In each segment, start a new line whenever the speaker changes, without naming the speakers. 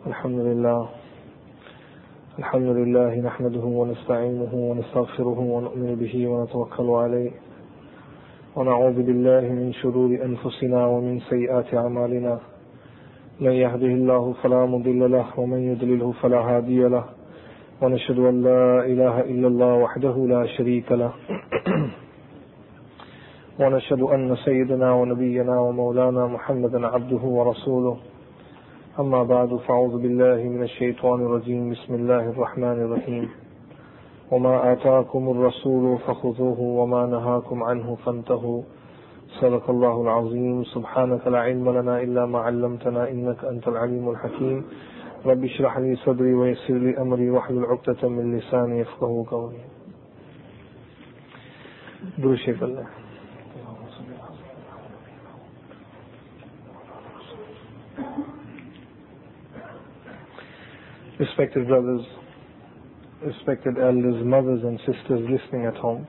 الحمد لله نحمده ونستعينه ونستغفره ونؤمن به ونتوكل عليه ونعوذ بالله من شرور أنفسنا ومن سيئات أعمالنا من يهده الله فلا مضل له ومن يضلله فلا هادي له ونشهد أن لا إله إلا الله وحده لا شريك له ونشهد أن سيدنا ونبينا ومولانا محمدا عبده ورسوله أما بعد فأعوذ بالله من الشيطان الرجيم بسم الله الرحمن الرحيم وما آتاكم الرسول فخذوه وما نهاكم عنه فانتهوا صدق الله العظيم سبحانك لا علم لنا إلا ما علمتنا إنك أنت العليم الحكيم رب اشرح لي صدري ويسر لي أمري واحلل عقدة من لساني يفقهوا قولي. درود شریف الله. Respected brothers, respected elders, mothers and sisters listening at home,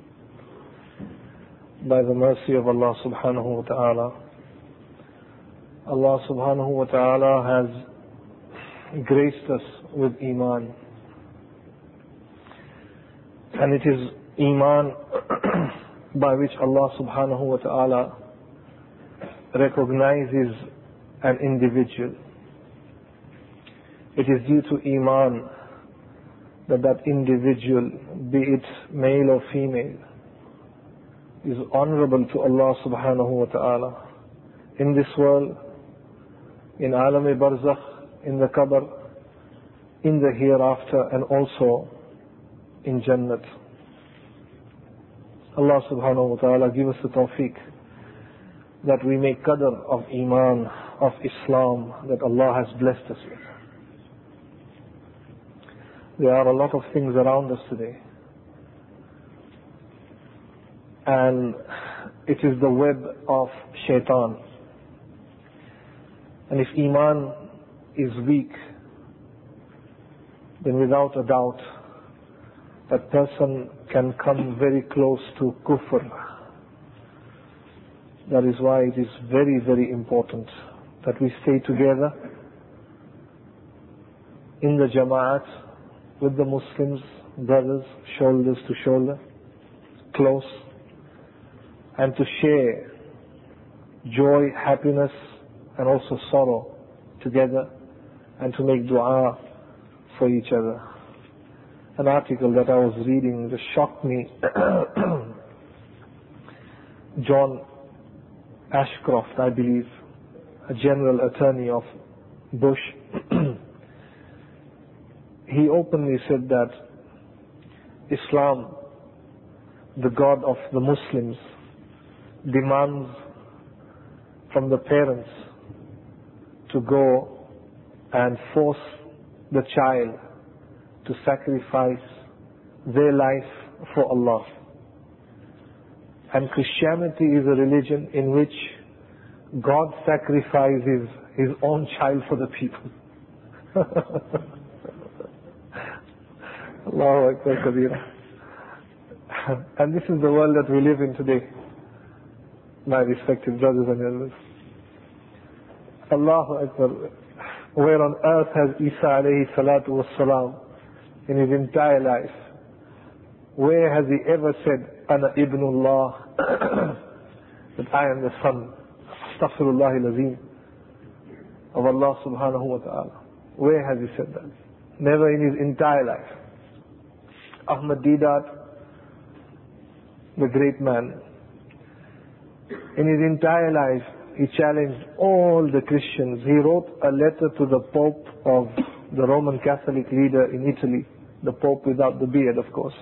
by the mercy of Allah subhanahu wa ta'ala, Allah subhanahu wa ta'ala has graced us with Iman. And it is Iman by which Allah subhanahu wa ta'ala recognizes an individual. It is due to Iman that individual, be it male or female, is honorable to Allah subhanahu wa ta'ala in this world, in Alam-e-Barzakh, in the Qabr, in the hereafter, and also in Jannat. Allah subhanahu wa ta'ala give us the tawfiq that we make qadr of Iman, of Islam, that Allah has blessed us with. There are a lot of things around us today, and it is the web of shaitan. And if Iman is weak, then without a doubt that person can come very close to kufr. That is why it is very, very important that we stay together in the Jama'at with the Muslims, brothers, shoulders to shoulder, close, and to share joy, happiness, and also sorrow together, and to make dua for each other. An article that I was reading just shocked me. John Ashcroft, I believe, a general attorney of Bush, he openly said that Islam, the God of the Muslims, demands from the parents to go and force the child to sacrifice their life for Allah. And Christianity is a religion in which God sacrifices His own child for the people. Allahu Akbar Kabira. And this is the world that we live in today, my respected brothers and elders. Allahu Akbar. Where on earth has Isa alayhi salatu wassalam in his entire life, where has he ever said, Ana ibnullah, that I am the son, astaghfirullah al-azim, of Allah subhanahu wa ta'ala? Where has he said that? Never in his entire life. Ahmad Deedat, the great man, in his entire life, he challenged all the Christians. He wrote a letter to the Pope of the Roman Catholic leader in Italy, the Pope without the beard, of course.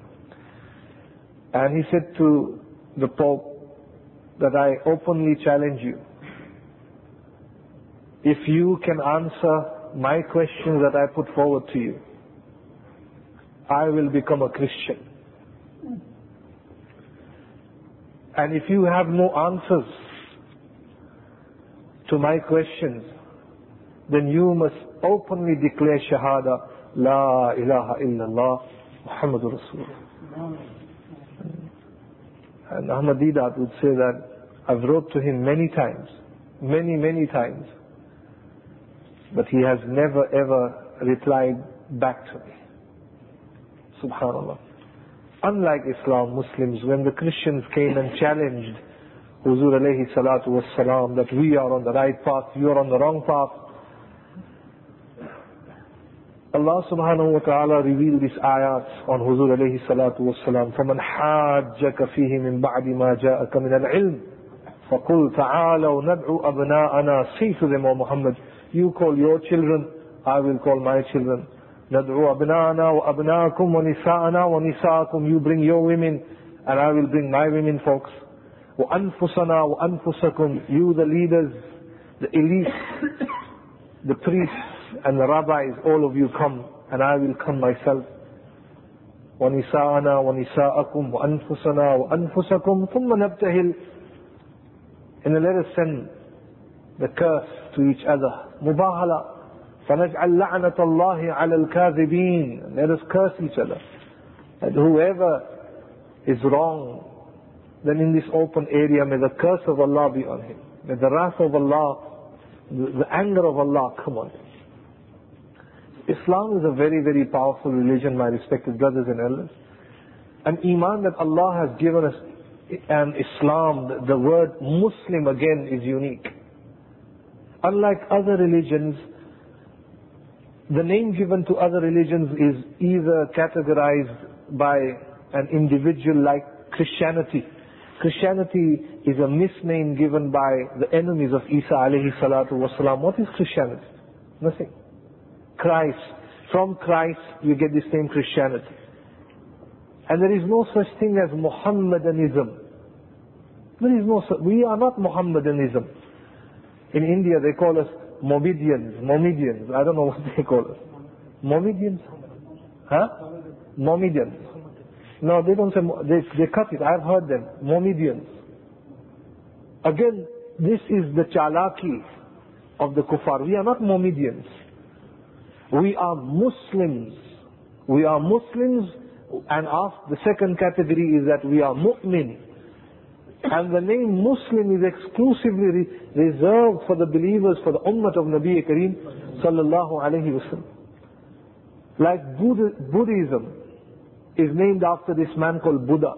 And he said to the Pope that I openly challenge you. If you can answer my questions that I put forward to you, I will become a Christian. And if you have no answers to my questions, then you must openly declare Shahada, La ilaha illallah, Muhammadur Rasulullah. And Ahmad Deedat would say that I've wrote to him many times, many times, but he has never ever replied back to me. Subhanallah. Unlike Islam, Muslims, when the Christians came and challenged Huzur alayhi salatu was salam that we are on the right path, you are on the wrong path, Allah subhanahu wa ta'ala revealed these ayats on Huzur alayhi salatu was salam. فَمَنْ حَاجَّكَ فِيهِ مِنْ بَعْدِ مَا جَاءَكَ مِنَ الْعِلْمِ فَقُلْ تَعَالَوْ نَدْعُ أَبْنَاءَنَا. Say to them, O Muhammad, you call your children, I will call my children. نَدْعُ أَبْنَاءَنَا وَأَبْنَاءَكُمْ وَنِسَاءَنَا وَنِسَاءَكُمْ. You bring your women, and I will bring my women folks. وَأَنفُسَنَا وَأَنفُسَكُمْ. You the leaders, the elites, the priests and the rabbis, all of you come, and I will come myself. وَنِسَاءَنَا وَنِسَاءَكُمْ وَأَنفُسَنَا وَأَنفُسَكُمْ ثُمَّ نَبْتَهِلْ. And let us send the curse to each other. Mubahala. فَنَجْعَلْ لَعْنَةَ اللَّهِ عَلَى الْكَاذِبِينَ. Let us curse each other. And whoever is wrong, then in this open area, may the curse of Allah be on him. May the wrath of Allah, the anger of Allah come on him. Islam is a very, very powerful religion, my respected brothers and elders. An iman that Allah has given us, and Islam, the word Muslim again is unique. Unlike other religions, the name given to other religions is either categorized by an individual like Christianity. Christianity is a misname given by the enemies of Isa alayhi salatu wasalam. What is Christianity? Nothing. Christ. From Christ you get this name Christianity. And there is no such thing as Mohammedanism. There is no such. We are not Mohammedanism. In India they call us Mohammedans. I don't know what they call us. Mohammedans? Huh? Mohammedans. No, they don't say, they cut it. I've heard them. Mohammedans. Again, this is the chalaki of the kuffar. We are not Mohammedans. We are Muslims. We are Muslims, and the second category is that we are mu'min. And the name Muslim is exclusively reserved for the believers, for the ummah of Nabi Kareem sallallahu alayhi wa sallam. Like Buddhism is named after this man called Buddha.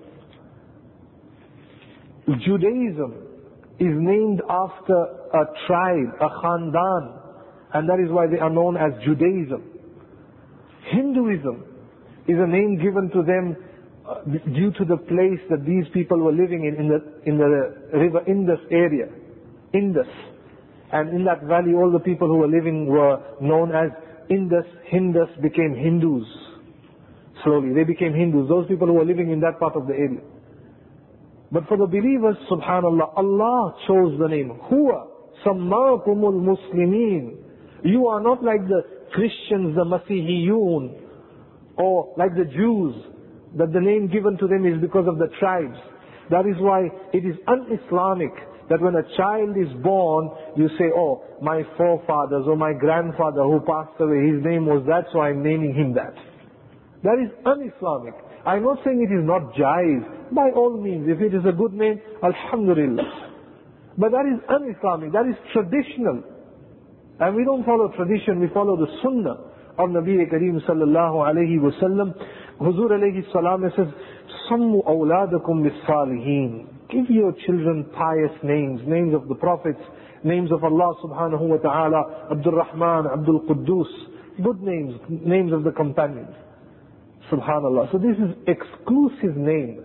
Judaism is named after a tribe, a khandan, and that is why they are known as Judaism. Hinduism is a name given to them due to the place that these people were living in the river Indus area. Indus. And in that valley all the people who were living were known as Indus. Hindus became Hindus. Slowly they became Hindus, those people who were living in that part of the area. But for the believers, subhanallah, Allah chose the name. Huwa sammakumul muslimin. You are not like the Christians, the Masihiyun, or like the Jews, that the name given to them is because of the tribes. That is why it is un-Islamic that when a child is born, you say, oh, my forefathers or my grandfather who passed away, his name was that, so I'm naming him that. That is un-Islamic. I'm not saying it is not jaiz. By all means, if it is a good name, alhamdulillah. But that is un-Islamic, that is traditional. And we don't follow tradition, we follow the sunnah of Nabi Kareem sallallahu alayhi wa sallam. Huzur alayhi salam says, Sammu awladakum bis-salihin. Give your children pious names, names of the prophets, names of Allah subhanahu wa ta'ala, Abdul Rahman, Abdul Quddus, good names, names of the companions. Subhanallah. So this is exclusive name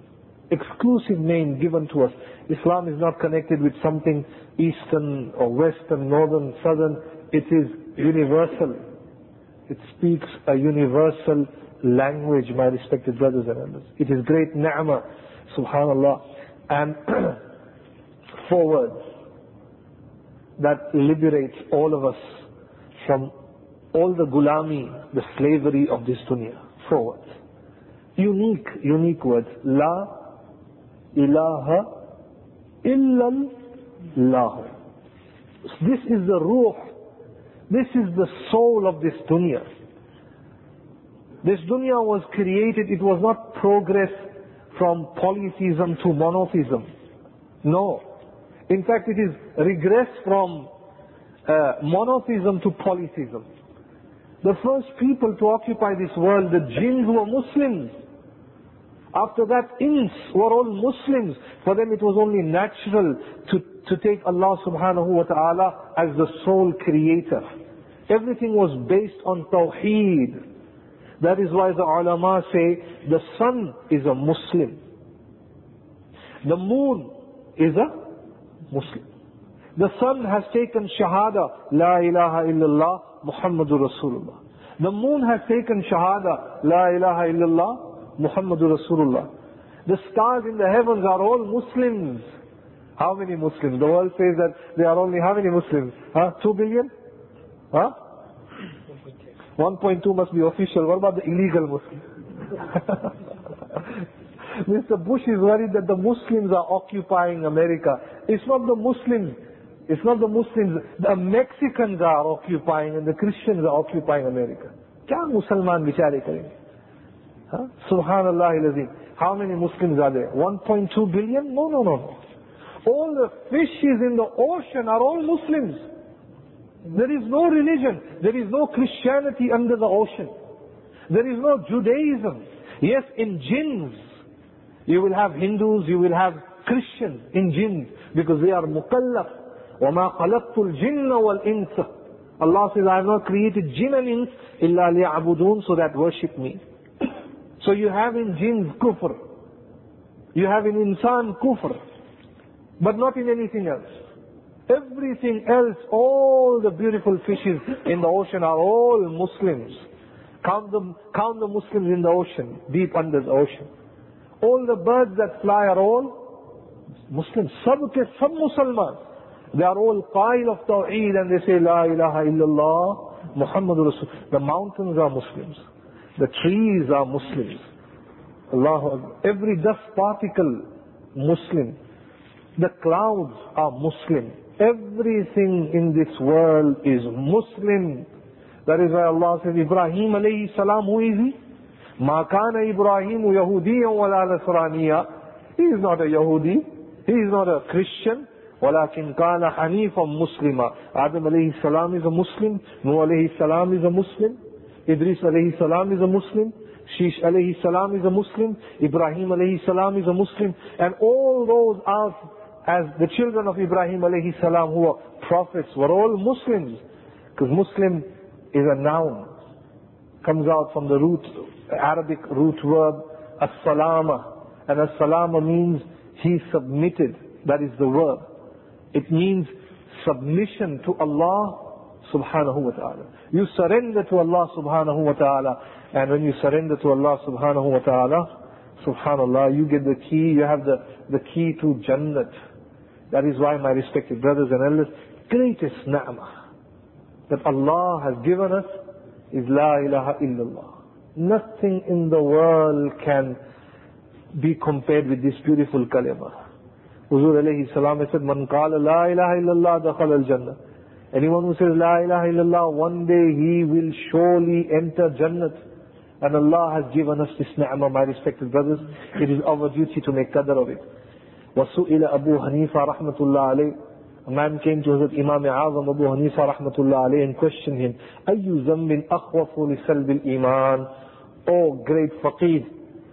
given to us. Islam is not connected with something eastern or western, northern, southern. It is universal. It speaks a universal language, my respected brothers and elders. It is great ni'mah, subhanallah. And 4 words that liberates all of us from all the gulami, the slavery of this dunya. 4 words. Unique words. La ilaha illallah. This is the ruh. This is the soul of this dunya. This dunya was created, it was not progress from polytheism to monotheism. No. In fact, it is regress from monotheism to polytheism. The first people to occupy this world, the jinns, were Muslims. After that, Ins were all Muslims. For them it was only natural to take Allah subhanahu wa ta'ala as the sole creator. Everything was based on Tawheed. That is why the ulama say the sun is a Muslim. The moon is a Muslim. The sun has taken Shahada, La ilaha illallah, Muhammadur Rasulullah. The moon has taken Shahada, La ilaha illallah, Muhammadur Rasulullah. The stars in the heavens are all Muslims. How many Muslims? The world says that there are only how many Muslims? 2 billion? 1.2 must be official. What about the illegal Muslims? Mr. Bush is worried that the Muslims are occupying America. It's not the Muslims. It's not the Muslims. The Mexicans are occupying and the Christians are occupying America. Kya Musalman bichare karenge? Subhanallah al-Azim. How many Muslims are there? 1.2 billion? No. All the fishes in the ocean are all Muslims. There is no religion. There is no Christianity under the ocean. There is no Judaism. Yes, in jinns, you will have Hindus, you will have Christians in jinns, because they are mukallaf. وَمَا خَلَقْتُ الْجِنَّ وَالْإِنسَ. Allah says, I have not created jinn and ins illa liya'budun, so that worship me. So you have in jinns kufr. You have in insan kufr. But not in anything else. Everything else, all the beautiful fishes in the ocean are all Muslims. Count the Muslims in the ocean, deep under the ocean. All the birds that fly are all Muslims. Sab Musalman. They are all qail of Tawheed and they say La ilaha illallah Muhammadur Rasul. The mountains are Muslims. The trees are Muslims. Allah, every dust particle Muslim. The clouds are Muslim. Everything in this world is Muslim. That is why Allah says, Ibrahim alayhi salam, who is he? Ma kana Ibrahimu Yahudiyan wala Nasraniya. He is not a Yahudi. He is not a Christian. Walakin kana Hanifan Muslima. Adam alayhi salam is a Muslim. Nuh alayhi salam is a Muslim. Idris alayhi salam is a Muslim. Shish alayhi salam is a Muslim. Ibrahim alayhi salam is a Muslim. And all those are, as the children of Ibrahim alayhi salam who were prophets, were all Muslims. Because Muslim is a noun. Comes out from the Arabic root verb, as-salama. And as-salama means he submitted. That is the verb. It means submission to Allah subhanahu wa ta'ala. You surrender to Allah subhanahu wa ta'ala. And when you surrender to Allah subhanahu wa ta'ala, subhanallah, you get the key, you have the key to Jannat. That is why, my respected brothers and elders, greatest ni'mah that Allah has given us is La ilaha illallah. Nothing in the world can be compared with this beautiful kalima. Huzur alayhi salam said, Man qala La ilaha illallah dakhal al-jannah. Anyone who says La ilaha illallah, one day he will surely enter Jannat. And Allah has given us this ni'mah, my respected brothers. It is our duty to make qadr of it. وَسُئِلَ أَبُو حَنِيفَ رَحْمَةُ اللَّهِ عَلَيْهِ. A man came to Hazrat Imam Azam Abu Hanifa rahmatullah alayhi and questioned him, أَيُّ ذَنْبٍ أَخْوَفُ لِسَلْبِ الْإِيمَانِ. Oh great faqih,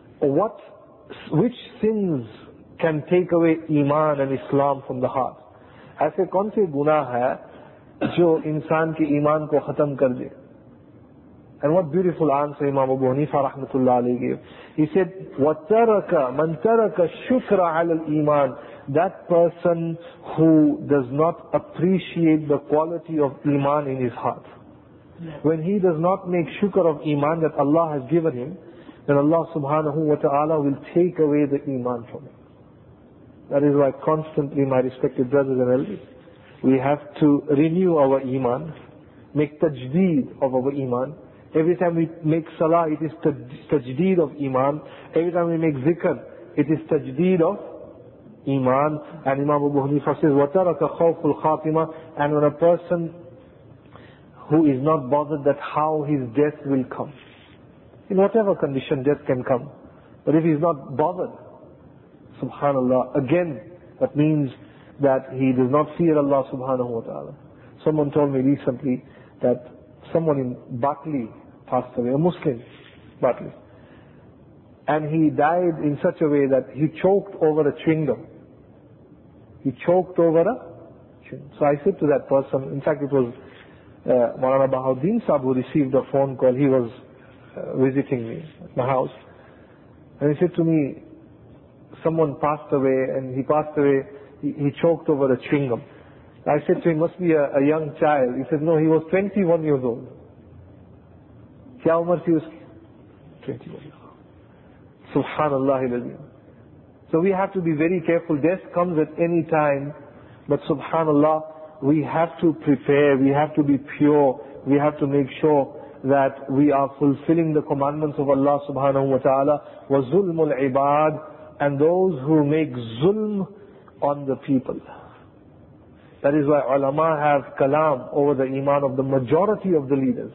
which sins can take away Iman and Islam from the heart? ऐसे कौन से गुनाह है जो इंसान के ईमान को खत्म कर दे? And what beautiful answer Imam Abu Hanifa rahmatullah alayhi gave. He said, وَتَرَكَ مَنْ تَرَكَ الشُّكْرَ عَلَى الْإِيمَانِ. That person who does not appreciate the quality of Iman in his heart. When he does not make shukr of Iman that Allah has given him, then Allah subhanahu wa ta'ala will take away the Iman from him. That is why constantly, my respected brothers and elders, we have to renew our Iman, make tajdeed of our Iman. Every time we make salah, it is tajdeed of Iman. Every time we make zikr, it is tajdeed of Iman. And Imam Abu Hanifa says, وَتَرَكَ خَوْفُ الْخَاتِمَةِ. And when a person who is not bothered that how his death will come, in whatever condition death can come, but if he is not bothered, subhanallah, again, that means that he does not fear Allah subhanahu wa ta'ala. Someone told me recently that someone in Batley passed away, a Muslim, Batley. And he died in such a way that he choked over a chewing gum. He choked over a chewing gum. So I said to that person, in fact it was Maulana Bahauddin Sahib who received a phone call. He was visiting me at my house. And he said to me, someone passed away, and he passed away, he choked over a chewing gum. I said to him, must be a young child. He said, no, he was 21 years old. Kya umar thi uski? 21 years old. Subhanallah. So we have to be very careful. Death comes at any time, but subhanallah, we have to prepare, we have to be pure, we have to make sure that we are fulfilling the commandments of Allah subhanahu wa ta'ala. wa zulmul ibad, and those who make zulm on the people. That is why ulama have kalam over the iman of the majority of the leaders.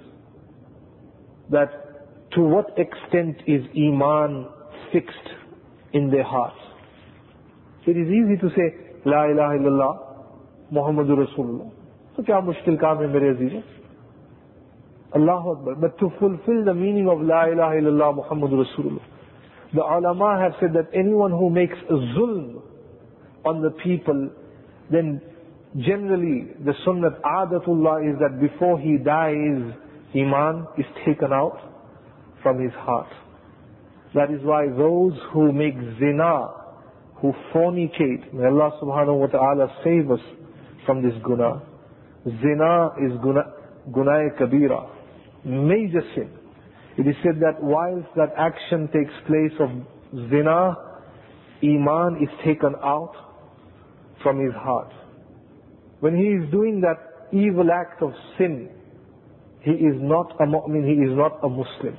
That to what extent is iman fixed in their hearts? It is easy to say, La ilaha illallah, Muhammadur Rasulullah. So kya mushkil kaam hai mere aziz? Allahu Akbar. But to fulfill the meaning of La ilaha illallah, Muhammadur Rasulullah, the ulama have said that anyone who makes a zulm on the people, then generally the sunnat adatullah is that before he dies, iman is taken out from his heart. That is why those who make zina, who fornicate, may Allah subhanahu wa ta'ala save us from this guna. Zina is gunai kabira, major sin. It is said that whilst that action takes place of zina, iman is taken out from his heart. When he is doing that evil act of sin, he is not a mu'min, he is not a Muslim.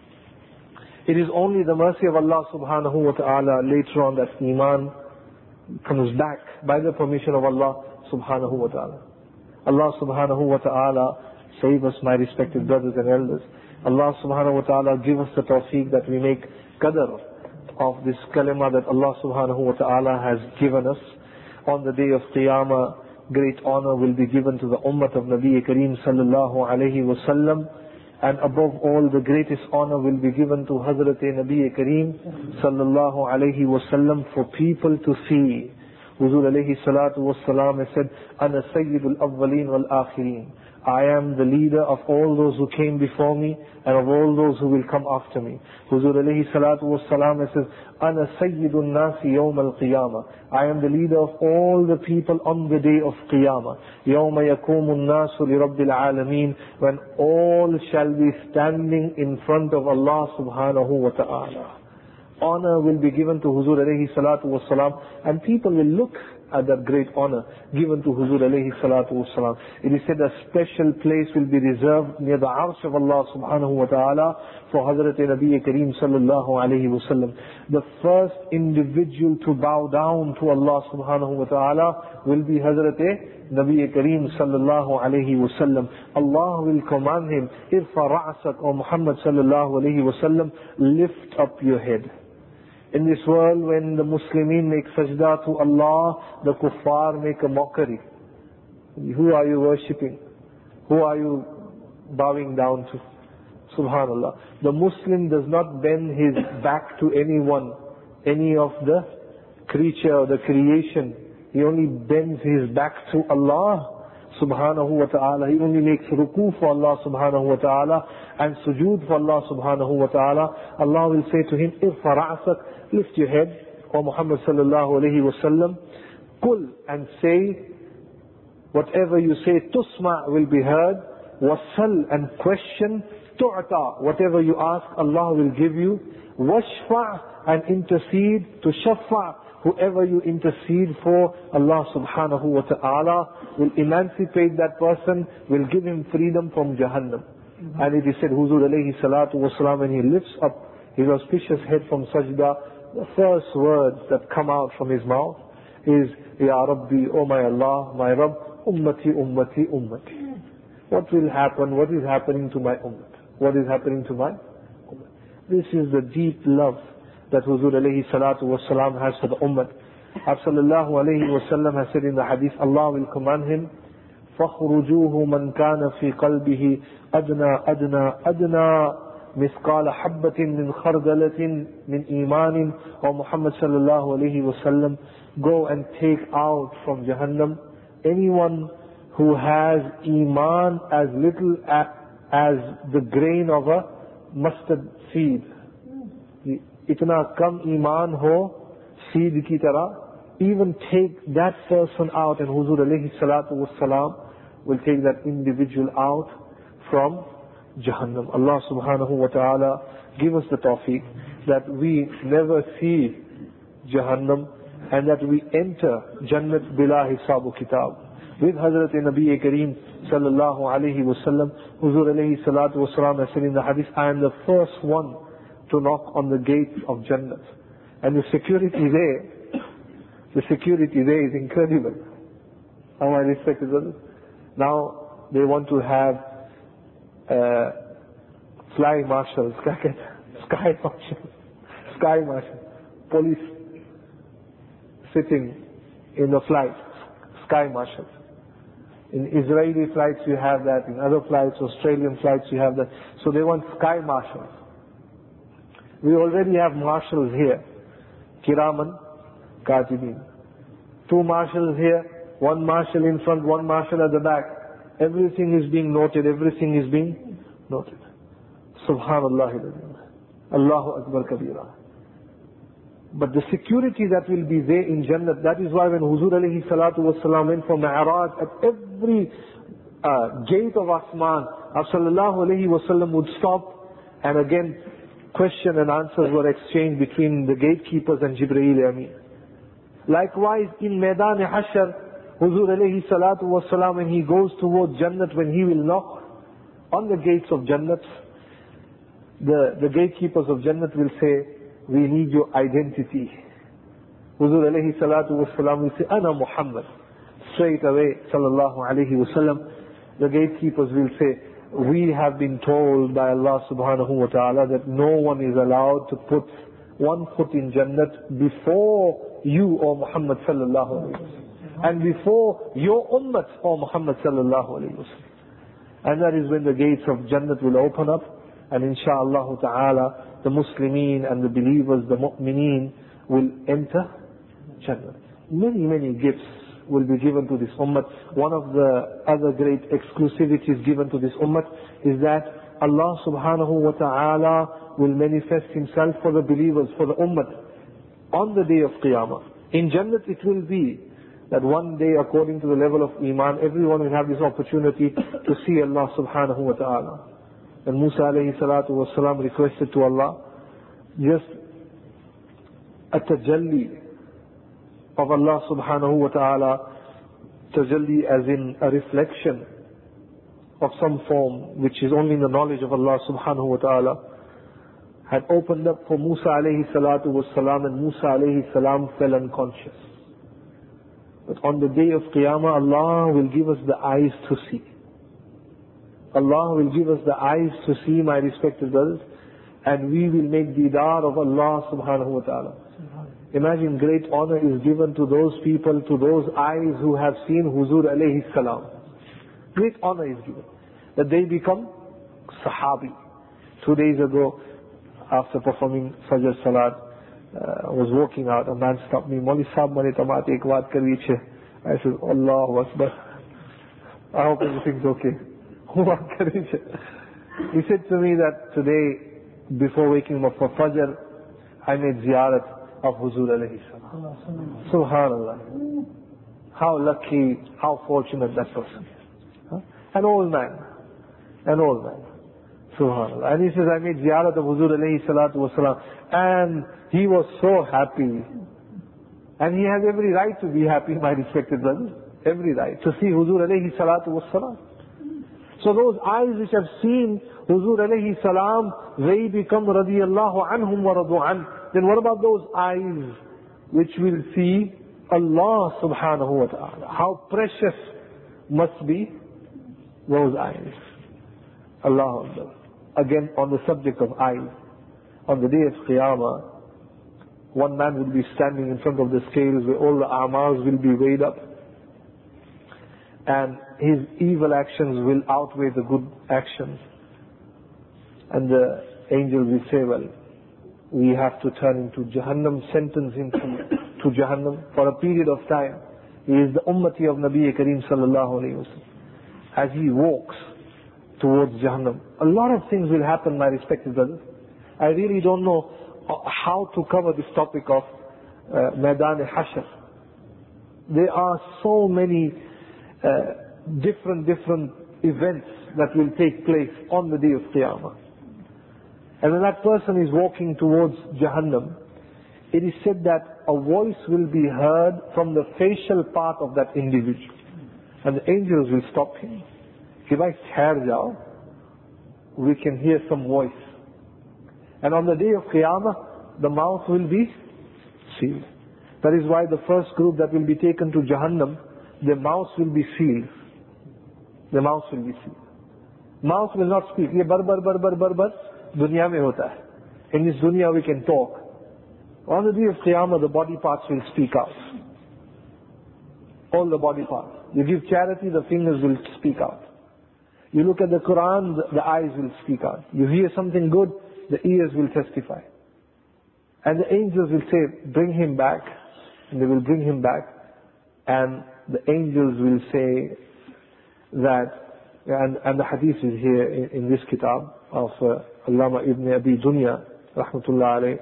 It is only the mercy of Allah subhanahu wa ta'ala later on that iman comes back by the permission of Allah subhanahu wa ta'ala. Allah subhanahu wa ta'ala save us, my respected brothers and elders. Allah subhanahu wa ta'ala give us the tawfiq that we make qadr of this kalima that Allah subhanahu wa ta'ala has given us. On the day of Qiyamah, great honor will be given to the ummah of Nabi Kareem sallallahu alayhi wa sallam. And above all, the greatest honor will be given to Hazrat Nabi Kareem sallallahu alayhi wa sallam for people to see. Huzur alayhi salatu was salam has said, Ana Sayyidul Awwaleen wal Akhirin. I am the leader of all those who came before me and of all those who will come after me. Huzur alayhi salatu was salam has said, Ana Sayyidun Nasi Yawm al-Qiyamah. I am the leader of all the people on the day of Qiyamah. Yawma yakumun nasu li Rabbil Alameen. When all shall be standing in front of Allah subhanahu wa ta'ala. Honor will be given to Huzur alayhi salatu was salam, and people will look at that great honor given to Huzur alayhi salatu was salam. It is said a special place will be reserved near the arsh of Allah subhanahu wa ta'ala for Hazrat Nabi Kareem sallallahu alayhi wa sallam. The first individual to bow down to Allah subhanahu wa ta'ala will be Hazrat Nabi Kareem sallallahu alayhi wa sallam. Allah will command him, Irfa ra'asak, O Muhammad sallallahu alayhi wa sallam, lift up your head. In this world, when the Muslimin make sajda to Allah, the kuffar make a mockery. Who are you worshipping? Who are you bowing down to? Subhanallah. The Muslim does not bend his back to anyone, any of the creature or the creation. He only bends his back to Allah subhanahu wa ta'ala. He only makes ruku for Allah subhanahu wa ta'ala and sujood for Allah subhanahu wa ta'ala. Allah will say to him, Irfa ra'asak, lift your head, O Muhammad sallallahu alayhi wa sallam. Qul, and say, whatever you say, tusma, will be heard. Wasal, and question. Tu'ta, whatever you ask, Allah will give you. Washfa, and intercede. To shafa, whoever you intercede for, Allah subhanahu wa ta'ala will emancipate that person, will give him freedom from Jahannam. And it is said, Huzur alayhi salatu wasalam, when he lifts up his auspicious head from sajda, the first words that come out from his mouth is, Ya Rabbi, O my Allah, my Rabb, ummati, ummati, ummati. What will happen? What is happening to my ummah? What is happening to my ummah? This is the deep love that Huzur alayhi salatu wasalam has for the ummah. Sallallahu alayhi wasallam has said in the hadith, Allah will command him, فَخْرُجُوهُ مَنْ كَانَ فِي قَلْبِهِ أَدْنَى أَدْنَى أَدْنَى مِثْقَالَ حَبَّةٍ مِنْ خَرْدَلَةٍ مِنْ إِيمَانٍ. O Muhammad sallallahu alayhi wa sallam, go and take out from Jahannam anyone who has Iman as little as the grain of a mustard seed. Itna kam Iman ho seed ki tarah. Even take that person out, and Huzur alayhi salatu wassalam will take that individual out from Jahannam. Allah subhanahu wa ta'ala give us the tawfiq that we never see Jahannam and that we enter Jannat bila hisabu kitab. With Hazrat Nabi Kareem sallallahu alayhi wa sallam, Huzur alayhi salatu wassalam has said in the hadith, I am the first one to knock on the gates of Jannat. And the security there is incredible. How I respect it. Now they want to have fly marshals, sky marshals, police sitting in the flight, sky marshals. In Israeli flights you have that, in other flights, Australian flights you have that. So they want sky marshals. We already have marshals here, Kiraman Katibin. 2 marshals here, 1 marshal in front, 1 marshal at the back. Everything is being noted, everything is being noted. Subhanallah, Allahu Akbar Kabira. But the security that will be there in Jannat, that is why when Huzur alayhi salatu wasalam went for Mi'raj, at every gate of Asman, sallallahu alayhi wasallam would stop, and again question and answers were exchanged between the gatekeepers and Jibreel Amin. Likewise in Maidan Hashar, Huzur alayhi salatu wasalam, when he goes towards Jannat, when he will knock on the gates of Jannat, the gatekeepers of Jannat will say, we need your identity. Huzur alayhi salatu wasalam will say, Ana Muhammad. Straight away, sallallahu alayhi wasallam, the gatekeepers will say, we have been told by Allah subhanahu wa ta'ala that no one is allowed to put 1 foot in Jannat before you, O Muhammad sallallahu alayhi wasallam, and before your ummat, O Muhammad sallallahu alayhi wasallam. And that is when the gates of Jannat will open up, and insha'Allah ta'ala, the Muslimin and the believers, the mu'mineen, will enter Jannah. Many gifts will be given to this ummah. One of the other great exclusivities given to this ummah is that Allah subhanahu wa ta'ala will manifest Himself for the believers, for the ummah, on the day of Qiyamah. In Jannat it will be that one day, according to the level of Iman, everyone will have this opportunity to see Allah subhanahu wa ta'ala. And Musa alayhi salatu wasalam requested to Allah, just a tajalli of Allah subhanahu wa ta'ala, tajalli as in a reflection of some form which is only in the knowledge of Allah subhanahu wa ta'ala, had opened up for Musa alayhi salatu wasalam, and Musa alayhi salam fell unconscious. But on the day of Qiyamah, Allah will give us the eyes to see. Allah will give us the eyes to see, my respected brothers, and we will make didar of Allah subhanahu wa ta'ala. Imagine great honor is given to those people, to those eyes who have seen Huzur alayhi salam. Great honor is given, that they become Sahabi. 2 days ago, after performing Fajr Salat, I was walking out, a man stopped me, Mauli Sahab mane tamaate ek baat kari chhe. I said, Allahu Akbar. I hope everything's okay. He said to me that today, before waking up for Fajr, I made ziyarat of Huzur alayhi salam. Subhanallah. How lucky, how fortunate that person is. Huh? An old man. Subhanallah. And he says, I made ziyarat of Huzur alayhi salatu wasalam, and he was so happy. And he has every right to be happy, my respected brothers. Every right to see Huzur alayhi salatu wasalam. So those eyes which have seen Huzur alayhi salam, they become radiyallahu anhum wa radu an. Then what about those eyes which will see Allah subhanahu wa ta'ala? How precious must be those eyes. Allah Akbar. Again, on the subject of eyes, on the day of Qiyamah, one man will be standing in front of the scales where all the amals will be weighed up. and his evil actions will outweigh the good actions. And the angels will say, well, we have to turn him to Jahannam, sentence him to Jahannam for a period of time. He is the ummati of Nabi Kareem sallallahu alayhi wa sallam. As he walks towards Jahannam, a lot of things will happen, my respected brothers. I really don't know how to cover this topic of Maidan-e-Hashr. There are so many different events that will take place on the day of Qiyamah. And when that person is walking towards Jahannam, it is said that a voice will be heard from the facial part of that individual. And the angels will stop him. If I ठहर जाओ, we can hear some voice. And on the day of Qiyamah, the mouth will be sealed. That is why the first group that will be taken to Jahannam, their mouths will be sealed. Their mouths will be sealed. Mouth will not speak. Ye bar dunya mein hota hai. In this dunya we can talk. On the day of Qiyamah, the body parts will speak out. All the body parts. You give charity, the fingers will speak out. You look at the Quran, the eyes will speak out. You hear something good, the ears will testify. And the angels will say, bring him back. And they will bring him back. And the angels will say that, and the hadith is here in this kitab of Allama ibn Abi Dunya, rahmatullah alayh,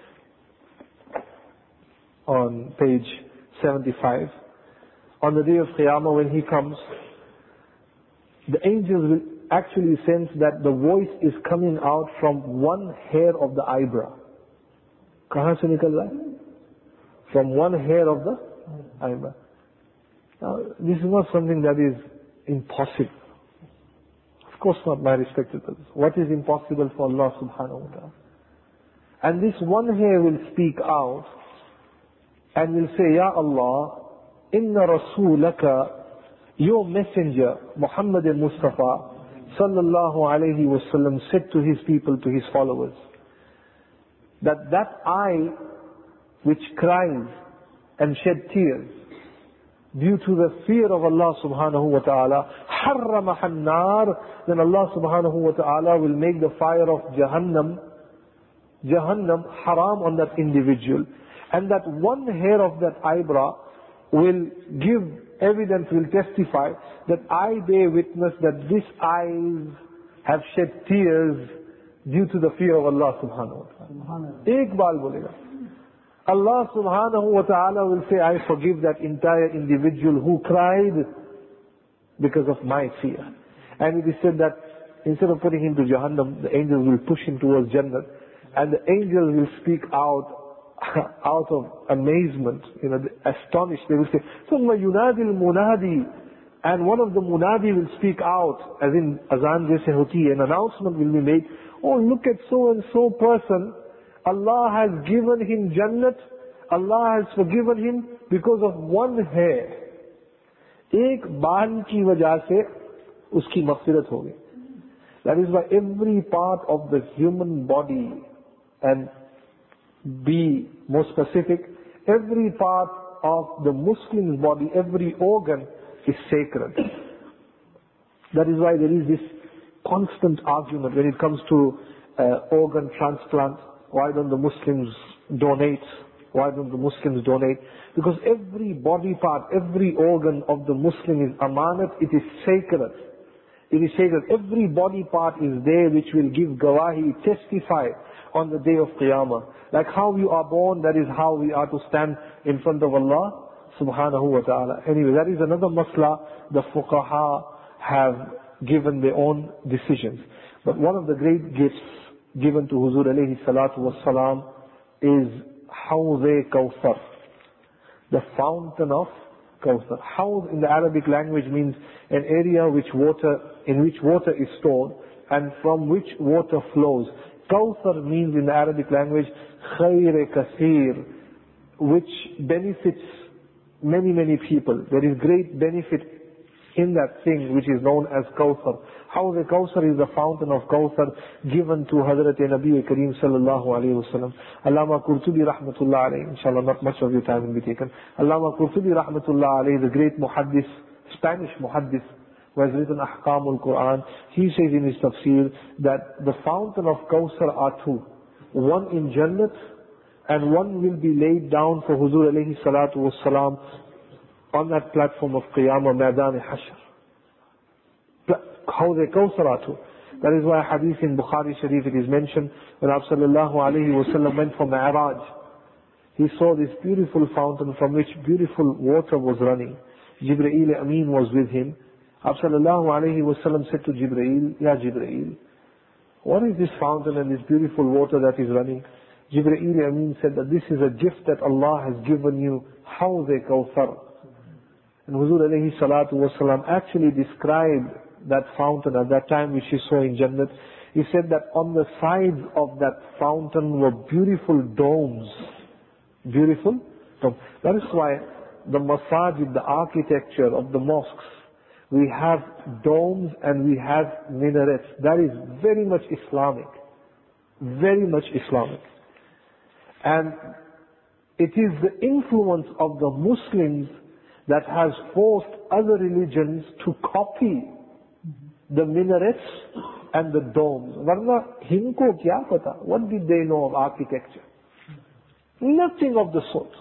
on page 75. On the day of Qiyamah, when he comes, the angels will actually sense that the voice is coming out from one hair of the eyebrow. Kahan se nikal raha hai? From one hair of the eyebrow. Now, this is not something that is impossible. Of course not, my respected brothers. What is impossible for Allah subhanahu wa ta'ala? And this one hair will speak out and will say, Ya Allah, Inna Rasulaka, your messenger, Muhammad al-Mustafa, sallallahu alayhi wasallam, said to his people, to his followers, that eye which cries and shed tears due to the fear of Allah subhanahu wa ta'ala, harramaha an-nar, then Allah subhanahu wa ta'ala will make the fire of Jahannam haram on that individual. And that one hair of that eyebrow will give evidence, will testify that I bear witness that these eyes have shed tears due to the fear of Allah subhanahu wa ta'ala. Ek baal bolega. Allah subhanahu wa ta'ala will say, I forgive that entire individual who cried because of my fear. And it is said that instead of putting him to Jahannam, the angels will push him towards Jannah, and the angels will speak out of amazement, astonished. They will say, ثُمَّ يُنَادِ الْمُنَادِي, and one of the munadi will speak out, as in azan jaise hoti, an announcement will be made, oh, look at so and so person, Allah has given him Jannat, Allah has forgiven him because of one hair. Ek baal ki wajah se uski maghfirat ho gayi. That is why every part of the human body, and be more specific, every part of the Muslim's body, every organ is sacred. That is why there is this constant argument when it comes to organ transplant. Why don't the Muslims donate? Why don't the Muslims donate? Because every body part, every organ of the Muslim is amanat, it is sacred. It is sacred. Every body part is there which will give gawahi, testify on the day of Qiyamah. Like how you are born, that is how we are to stand in front of Allah subhanahu wa ta'ala. Anyway, that is another masla. The fuqaha have given their own decisions. But one of the great gifts given to Huzur alayhi salatu wassalam is Hawz-e Kawthar, the fountain of Kawthar. Hawz in the Arabic language means an area in which water is stored and from which water flows. Kawthar means in the Arabic language khayr kaseer, which benefits many people. There is great benefit in that thing which is known as Kawthar. Hawz-e Kawthar is the fountain of Kawthar given to Hazrat Nabi Kareem sallallahu alayhi wa sallam. Allama Qurtubi rahmatullah alayhi, inshallah not much of your time will be taken. Allama Qurtubi rahmatullah alayhi, the great muhaddis, Spanish muhaddith, who has written Ahkamul Quran, he says in his tafsir that the fountain of Kawthar are two. One in Jannat, and one will be laid down for Huzur alayhi salatu wassalam on that platform of Qiyamah, Maidan Hashr. How they Kawthar are two. That is why hadith in Bukhari Sharif it is mentioned, when Prophet sallallahu alayhi wasallam went for Mi'raj, he saw this beautiful fountain from which beautiful water was running. Jibreel Amin was with him. Prophet sallallahu alayhi wasallam said to Jibreel, Ya Jibreel, what is this fountain and this beautiful water that is running? Jibreel Amin said that this is a gift that Allah has given you, Hawz-e Kawthar. And Huzur alayhi salatu wasalam actually described that fountain at that time which he saw in Jannat. He said that on the sides of that fountain were beautiful domes. Beautiful domes. That is why the masajid, the architecture of the mosques, we have domes and we have minarets. That is very much Islamic. Very much Islamic. And it is the influence of the Muslims that has forced other religions to copy the minarets and the domes. Varna, hinko kya pata? What did they know of architecture? Nothing of the sort.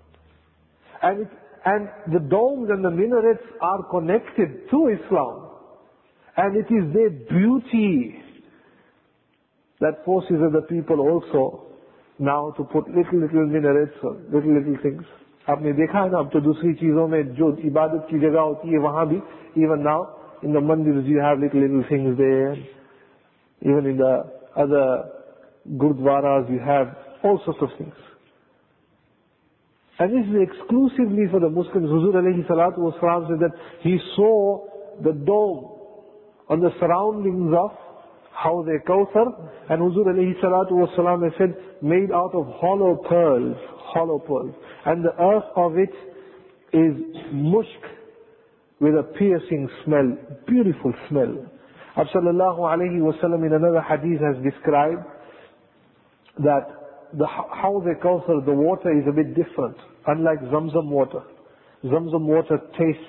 And the domes and the minarets are connected to Islam. And it is their beauty that forces other people also now to put little minarets or little things. आपने देखा है ना, अब तो दूसरी चीजों में जो इबादत की जगह होती है वहां भी, even now in the mandirs you have little things there. Even in the other gurdwaras you have all sorts of things. And this is exclusively for the Muslims. Huzur alayhi salatu wasalam said that he saw the dome on the surroundings of Hawz-e Kawthar, and Huzur alayhi salatu wasalam has said, made out of hollow pearls. And the earth of it is mushk with a piercing smell, beautiful smell. Prophet sallallahu alayhi wasallam in another hadith has described that the Hawz-e Kawthar, the water is a bit different. Unlike Zamzam water. Zamzam water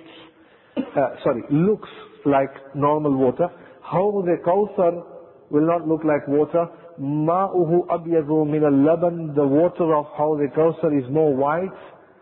looks like normal water. Hawz-e Kawthar will not look like water. Ma'uhu abyadu min al-laban. The water of Hawz-e Kawthar is more white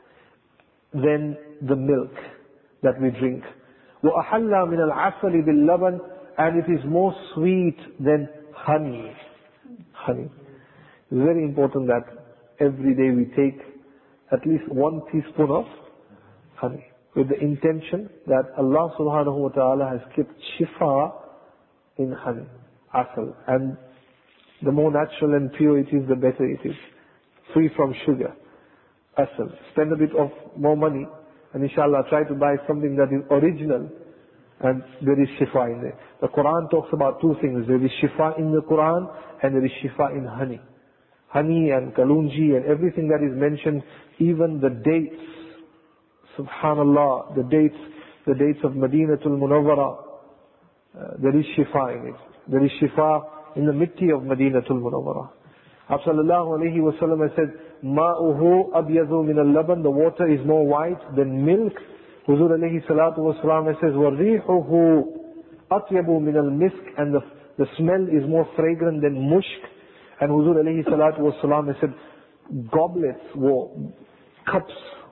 than the milk that we drink. وَأَحَلَّ مِنَ الْعَسَلِ بِاللَّبَنِ. And it is more sweet than honey. Honey. It's very important that every day we take at least 1 teaspoon of honey, with the intention that Allah subhanahu wa ta'ala has kept shifa in honey, asal. And the more natural and pure it is, the better it is. Free from sugar, asal. Spend a bit of more money, and inshallah try to buy something that is original, and there is shifa in there. The Quran talks about two things. There is shifa in the Quran, and there is shifa in honey. Honey and kalunji and everything that is mentioned, even the dates, subhanallah, the dates of Madinatul Munawwara, there is shifa in it. There is shifa in the mitti of Madinatul Munawwara. Prophet sallallahu alayhi wa sallam has said, Ma'uhu abyadu min al-laban, the water is more white than milk. Huzur alayhi salatu wa salam says, وَرِيحُهُ أَطْيَبُ مِنَ الْمِسْكِ, and the smell is more fragrant than mushk. And Huzur alayhi salatu wa salam said, goblets or cups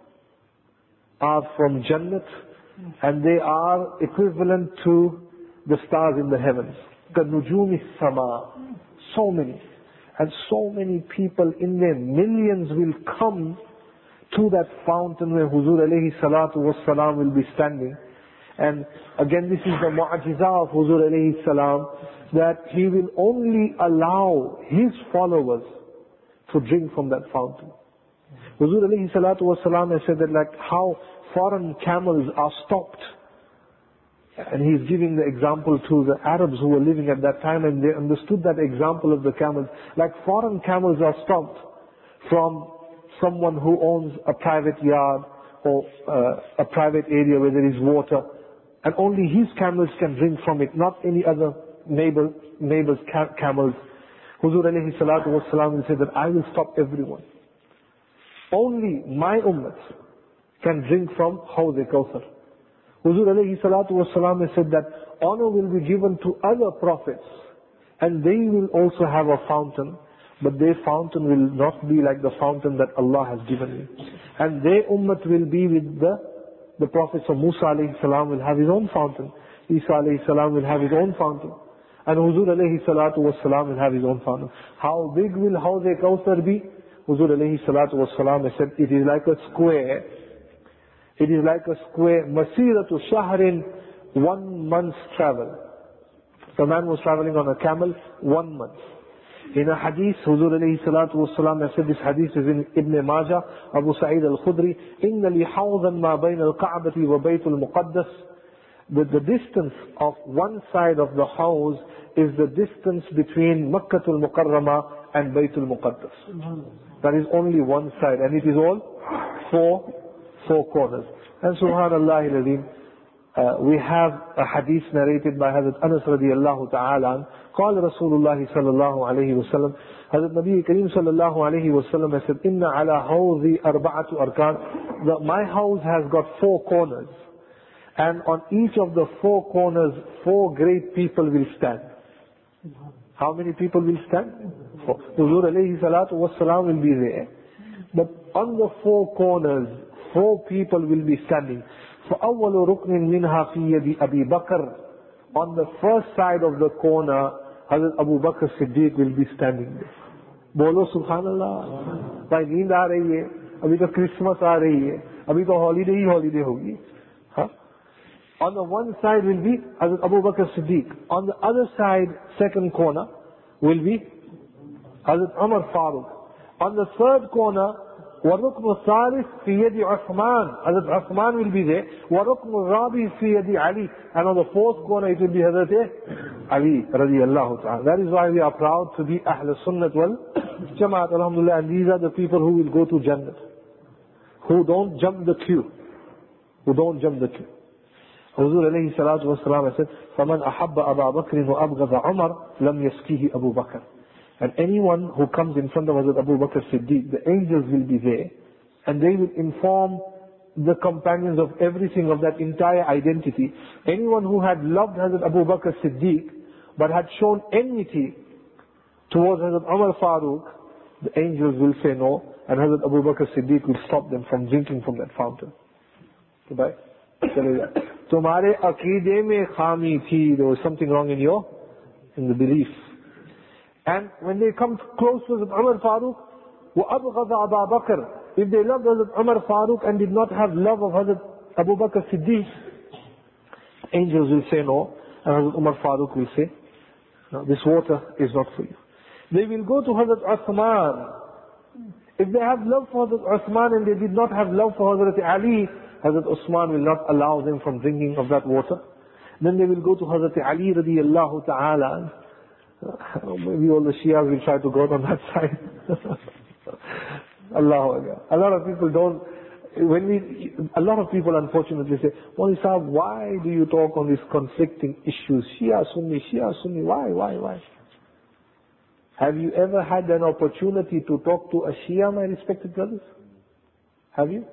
are from Jannat, and they are equivalent to the stars in the heavens. كَنُجُومِ السَّمَاءِ. So many. And so many people in their millions will come to that fountain where Huzur alayhi salatu wa salam will be standing. And again, this is the mu'ajizah of Huzur alayhi salam, that he will only allow his followers to drink from that fountain. Huzur alayhi salatu wa salam has said that like how foreign camels are stopped. And he's giving the example to the Arabs who were living at that time, and they understood that example of the camels. Like foreign camels are stopped from someone who owns a private yard or a private area where there is water, and only his camels can drink from it, not any other neighbor's camels. Huzur alayhi salatu wa salam will say that I will stop everyone. Only my ummah can drink from Hawz-e Kawthar. Huzur alayhi salatu wasalam has said that honor will be given to other prophets, and they will also have a fountain, but their fountain will not be like the fountain that Allah has given me. And their ummah will be with the prophets of Musa alayhi salam will have his own fountain. Isa alayhi salam will have his own fountain. And Huzur alayhi salatu wasalam will have his own fountain. How big will Hawz Kawthar be? Huzur alayhi salatu wasalam has said, it is like a square. It is like a square. Masiratu shahrin, 1 month's travel. The man was traveling on a camel 1 month. In a hadith, Huzur alayhi salatu wasalam has said, this hadith is in Ibn Majah, Abu Sa'id al-Khudri, Inna li hawzan ma bayna al-Ka'bati wa baytul muqaddas. The distance of one side of the house is the distance between Makkatul Mukarramah and Baytul Muqaddas. That is only one side, and it is all four corners. And subhanallah al-azim, we have a hadith narrated by Hazrat Anas radiyallahu ta'ala. قال رسول الله صلى الله عليه وسلم, Hazrat Nabi Kareem sallallahu alayhi wa sallam has said, Inna ala hawzi arba'atu arkan. My house has got 4 corners. And on each of the 4 corners, 4 great people will stand. How many people will stand? 4. Huzur alayhi salatu wassalam will be there. But on the 4 corners, 4 people will be standing. فَأَوَّلُ رُكْنٍ مِنْهَا فِي يَدِ أَبِي بَكْرٍ. On the first side of the corner, Hazrat Abu Bakr Siddiq will be standing there. Bolo subhanallah. Bhai neend aa rahi hai. Abhi to Christmas aa rahi hai. Abhi to holiday hogi. Huh? On the one side will be Hazrat Abu Bakr Siddiq. On the other side, second corner, will be Hazrat Umar Farooq. On the third corner, وَرُكْنُ الثَّالِثِ فِي يَدِ عُثْمَانِ. Hazrat Uthman will be there. وَرُكْنُ الرَّابِعِ فِي يَدِ Ali. And on the 4th corner it will be Hazrat Ali radiyallahu ta'ala. That is why we are proud to be Ahl Sunnat wal Jamaat, alhamdulillah. And these are the people who will go to Jannah, who don't jump the queue. Huzur alayhi salatu wasalam said, فَمَنْ أَحَبَّ أَبَا بَكْرٍ وَأَبْغَضَ عُمَرٍ لَمْ يَسْكِهِ أَبُو بَكْرٍ. And anyone who comes in front of Hazrat Abu Bakr Siddiq, the angels will be there, and they will inform the companions of everything, of that entire identity. Anyone who had loved Hazrat Abu Bakr Siddiq, but had shown enmity towards Hazrat Umar Farooq, the angels will say no, and Hazrat Abu Bakr Siddiq will stop them from drinking from that fountain. Goodbye. Tumhare aqeede mein khami thi, there was something wrong in the belief. And when they come close to Hazrat Umar Farooq, وَأَبْغَضَ أَبَا بَكْرٍ, if they loved Hazrat Umar Farooq and did not have love of Hazrat Abu Bakr Siddiq, angels will say no, and Hazrat Umar Farooq will say, no, this water is not for you. They will go to Hazrat Uthman. If they have love for Hazrat Uthman and they did not have love for Hazrat Ali, Hazrat Uthman will not allow them from drinking of that water. Then they will go to Hazrat Ali radiyallahu ta'ala. Maybe all the Shias will try to go on that side. Allahu Akbar. A lot of people don't, a lot of people unfortunately say, Maulvi Sahab, why do you talk on these conflicting issues? Shia, Sunni, why? Have you ever had an opportunity to talk to a Shia, my respected brothers? Have you?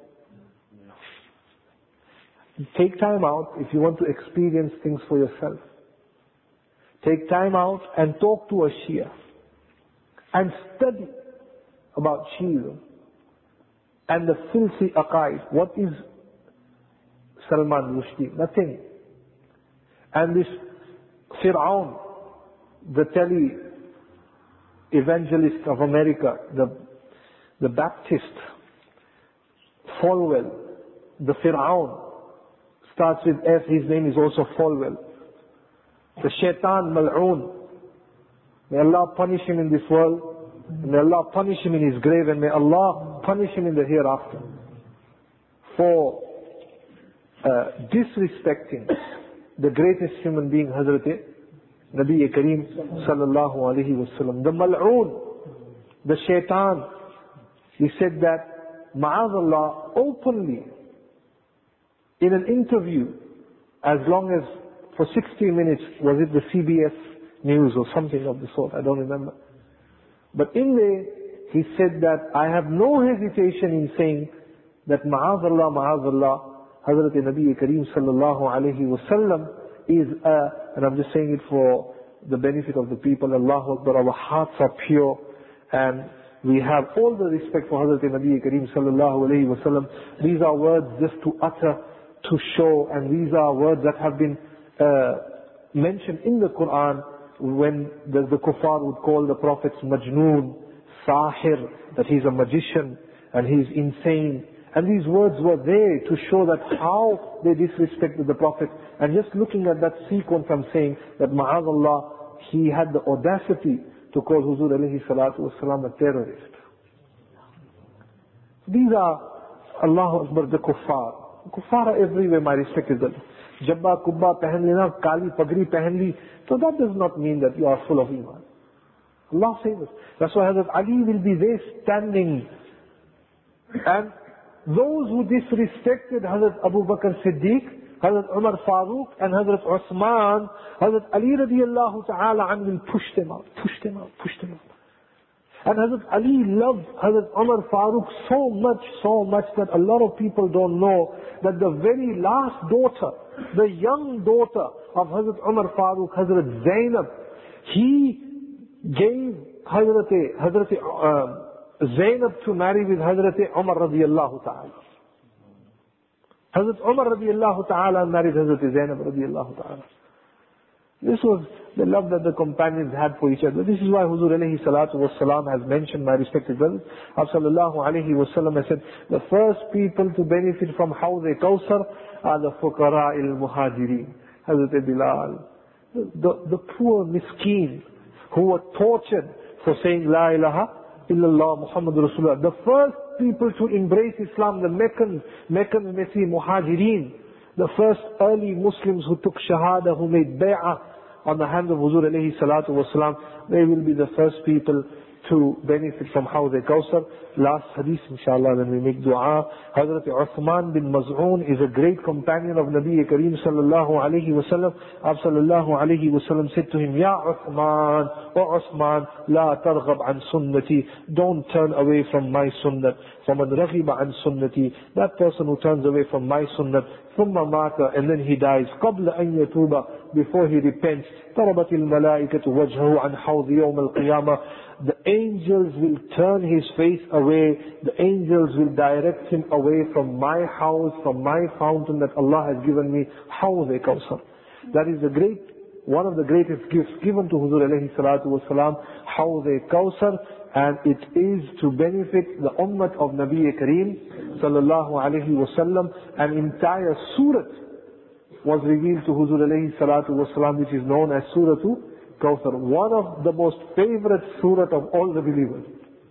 Take time out if you want to experience things for yourself. Take time out and talk to a Shia and study about Shiism and the filthy aqaid. What is Salman Rushdie? Nothing. And this Fir'aun, the tele-evangelist of America, the Baptist, Falwell, the Fir'aun, starts with F, his name is also Falwell. The Shaitan Mal'oon, may Allah punish him in this world, may Allah punish him in his grave, and may Allah punish him in the hereafter for disrespecting the greatest human being, Hazrat Nabi Kareem sallallahu alayhi wa sallam. The Mal'oon, the Shaitan, he said that, ma'azallah, openly, in an interview, as long as for 60 minutes, was it the CBS News or something of the sort, I don't remember. But in there, he said that I have no hesitation in saying that ma'azallah, Hazrat Nabi Kareem sallallahu alayhi wa sallam is and I'm just saying it for the benefit of the people, Allahu Akbar, our hearts are pure and we have all the respect for Hazrat Nabi Kareem sallallahu alayhi wa sallam. These are words just to utter, to show, and these are words that have been mentioned in the Quran when the kuffar would call the prophets Majnoon, Sahir, that he's a magician and he's insane. And these words were there to show that how they disrespected the Prophet. And just looking at that sequence, I'm saying that Ma'azallah, he had the audacity to call Huzur alayhi salatu wasalam a terrorist. These are, Allahu Akbar, the kuffar. Kuffar are everywhere, my respected brothers. Jabba, kubba, pehen lena, kali, pagri, pehen li. So that does not mean that you are full of iman. Allah says this. That's why Hazrat Ali will be there standing. And those who disrespected Hazrat Abu Bakr Siddiq, Hazrat Umar Farooq and Hazrat Uthman, Hazrat Ali radiallahu ta'ala an will push them out, push them out, push them out. And Hazrat Ali loved Hazrat Umar Farooq so much that a lot of people don't know that the very last daughter, the young daughter of Hazrat Umar Farooq, Hazrat Zainab, he gave Hazrat Zainab to marry with Hazrat Umar radiallahu ta'ala. Hazrat Umar radiallahu ta'ala married Hazrat Zainab radiallahu ta'ala. This was the love that the companions had for each other. This is why Huzur alayhi salatu wasalam has mentioned, my respected brothers, sallallahu alayhi wasallam has said, the first people to benefit from Hawz Kawthar are the fuqara al-muhajirin. Hazrat Bilal, the poor miskeen who were tortured for saying La ilaha illallah Muhammad Rasulullah. The first people to embrace Islam, the Meccan Messi Muhajirin, the first early Muslims who took Shahada, who made bay'ah on the hands of Huzur alayhi salatu wasalam, they will be the first people to benefit from Hawz Kawthar. Last hadith, inshallah, when we make dua. Hazrat Uthman bin Maz'un is a great companion of Nabi Kareem sallallahu alayhi wasallam. Sallallahu alayhi wasallam said to him, Ya Uthman, O Uthman, la targhab an sunnati, don't turn away from my sunnat. فَمَنْ رَغِبَ عَنْ sunnati, that person who turns away from my sunnat, ثُمَّ مَاتَ, and then he dies, قَبْلَ أَنْ يَتُوبَ, before he repents, ضَرَبَتِ الْمَلَائِكَةُ وَجْهَهُ عَنْ حَوْضِ يَوْمَ الْقِيَامَةِ, the angels will turn his face away, the angels will direct him away from my house, from my fountain that Allah has given me, Hawz Kawthar. That is one of the greatest gifts given to Huzur alayhi salatu wasalam, Hawz Kawthar, and it is to benefit the ummah of Nabi Kareem sallallahu alayhi wasallam. An entire surah was revealed to Huzur alayhi salatu wasalam, which is known as Surah Kawthar, one of the most favorite surah of all the believers.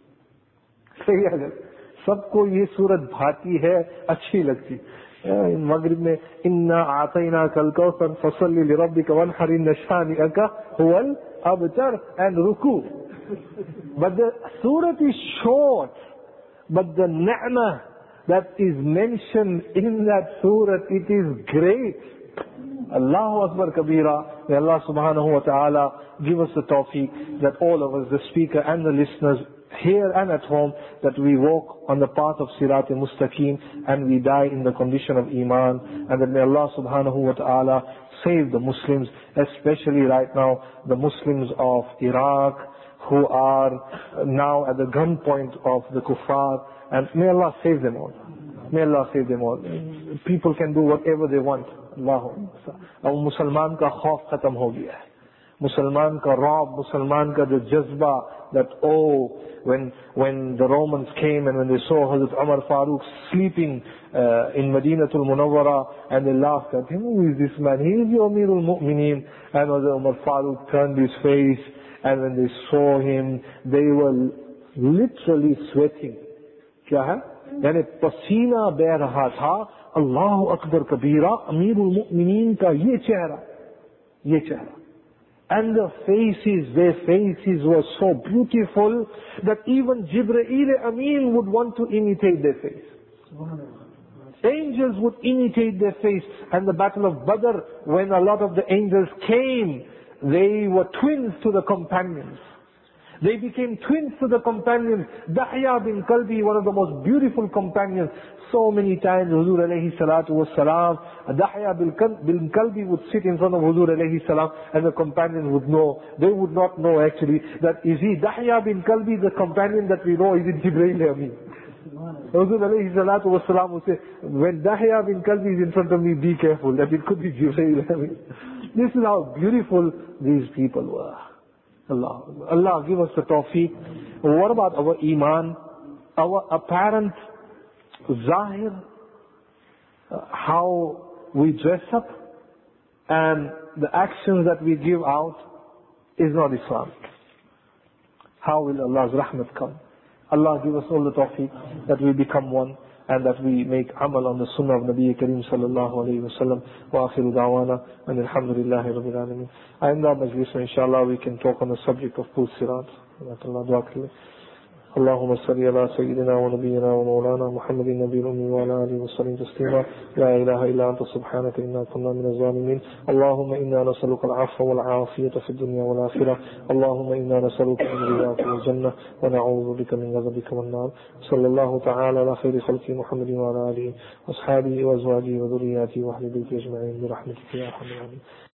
सही है, सबको ये सूरत भाती है, अच्छी लगती. In Maghrib में इन्ना आतैना कल कौसर फसल्ली लिरब्बिका वनहर इन्न शानिअका हुवल अबतर and ruku. But the surah is short, but the ni'mah that is mentioned in that surah, it is great. Allahu Akbar Kabira. May Allah subhanahu wa ta'ala give us the tawfiq that all of us, the speaker and the listeners, here and at home, that we walk on the path of Sirat Mustaqim and we die in the condition of Iman, and that may Allah subhanahu wa ta'ala save the Muslims, especially right now the Muslims of Iraq who are now at the gunpoint of the kuffar, and may Allah save them all. May Allah save them all. People can do whatever they want. Allahu Akbar. Musalman ka khauf khatam ho gaya hai. Musalman ka raab, Musalman ka the jazba, that when the Romans came and when they saw Hazrat Umar Farooq sleeping in Madinatul Munawwara, and they laughed at him, who is this man? He is the Amirul Mu'mineen. And Hazrat Umar Farooq turned his face, and when they saw him, they were literally sweating. Kya hai? यानी पसीना बह रहा था. अल्लाहु अकबर कबीरा, अमीरुल मुमिनीन का ये चेहरा. And their faces were so beautiful that even Jibreel Amin would want to imitate their face. Angels would imitate their face. And the battle of Badr, when a lot of the angels came, they were twins to the companions. They became twins to the companions. Dahya bin Kalbi, one of the most beautiful companions. So many times Huzur alayhi salatu was salam, Dahya bin Kalbi would sit in front of Huzur alayhi salam, and the companions would know. They would not know actually that is he Dahya bin Kalbi, the companion that we know, is it Jibreel Amin? Huzur alayhi salatu was salam would say, when Dahya bin Kalbi is in front of me, be careful that it could be Jibreel Amin. This is how beautiful these people were. Allah give us the tawfiq. What about our iman, our apparent zahir, how we dress up and the actions that we give out is not Islam. How will Allah's rahmat come? Allah give us all the tawfiq that we become one and that we make amal on the sunnah of Nabi Kareem sallallahu alayhi wa sallam. Wa akhiru da'wana and alhamdulillahi rabbil alameen. In our majlis, inshallah, we can talk on the subject of Pul Sirat. Allah dua kare. اللهم صل على سيدنا ونبينا ومولانا محمد النبي الأمي وعلى آله وسلم تسليما لا إله إلا أنت سبحانك إنا كنا من الظالمين اللهم إنا نسألك العفو والعافية في الدنيا والآخرة اللهم إنا نسألك من رضاك والجنة ونعوذ بك من غضبك والنار صلى الله تعالى على خير خلق محمد وعلى آله وأصحابه وأزواجه وذرياته وأهل بيته أجمعين برحمتك يا أرحم الراحمين.